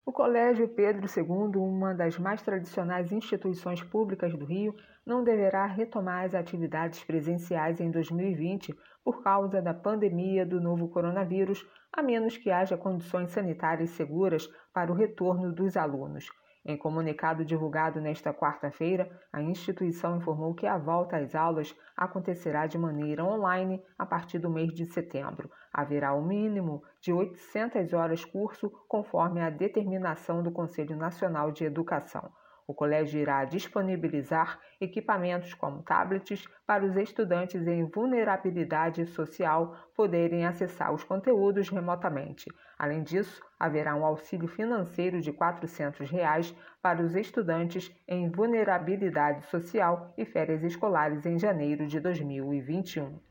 O Colégio Pedro II, uma das mais tradicionais instituições públicas do Rio, não deverá retomar as atividades presenciais em 2020 por causa da pandemia do novo coronavírus, a menos que haja condições sanitárias seguras para o retorno dos alunos. Em comunicado divulgado nesta quarta-feira, a instituição informou que a volta às aulas acontecerá de maneira online a partir do mês de setembro. Haverá um mínimo de 800 horas curso, conforme a determinação do Conselho Nacional de Educação. O colégio irá disponibilizar equipamentos como tablets para os estudantes em vulnerabilidade social poderem acessar os conteúdos remotamente. Além disso, haverá um auxílio financeiro de R$ 400 para os estudantes em vulnerabilidade social e férias escolares em janeiro de 2021.